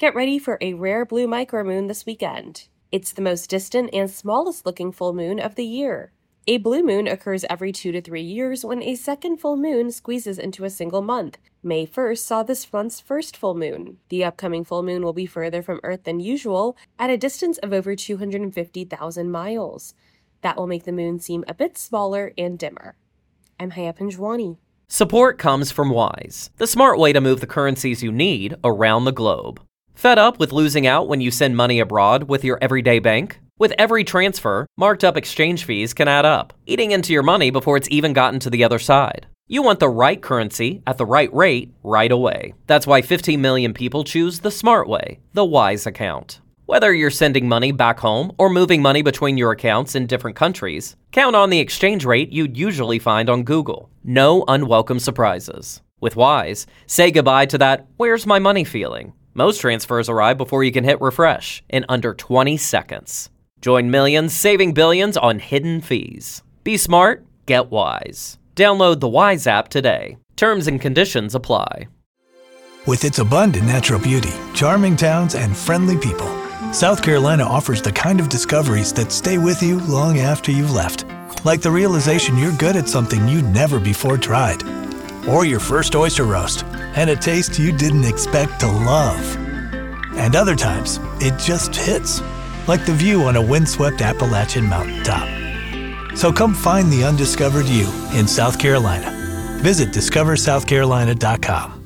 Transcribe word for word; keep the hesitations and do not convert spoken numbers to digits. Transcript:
Get ready for a rare blue micromoon this weekend. It's the most distant and smallest looking full moon of the year. A blue moon occurs every two to three years when a second full moon squeezes into a single month. May first saw this month's first full moon. The upcoming full moon will be further from Earth than usual, at a distance of over two hundred fifty thousand miles. That will make the moon seem a bit smaller and dimmer. I'm Haya Panjwani. Support comes from Wise, the smart way to move the currencies you need around the globe. Fed up with losing out when you send money abroad with your everyday bank? With every transfer, marked up exchange fees can add up, eating into your money before it's even gotten to the other side. You want the right currency at the right rate right away. That's why fifteen million people choose the smart way, the Wise account. Whether you're sending money back home or moving money between your accounts in different countries, count on the exchange rate you'd usually find on Google. No unwelcome surprises. With Wise, say goodbye to that "where's my money" feeling. Most transfers arrive before you can hit refresh in under twenty seconds. Join millions saving billions on hidden fees. Be smart, get Wise. Download the Wise app today. Terms and conditions apply. With its abundant natural beauty, charming towns, and friendly people, South Carolina offers the kind of discoveries that stay with you long after you've left. Like the realization you're good at something you'd never before tried. Or your first oyster roast, and a taste you didn't expect to love. And other times, it just hits. Like the view on a windswept Appalachian mountaintop. So come find the undiscovered you in South Carolina. Visit discover south carolina dot com.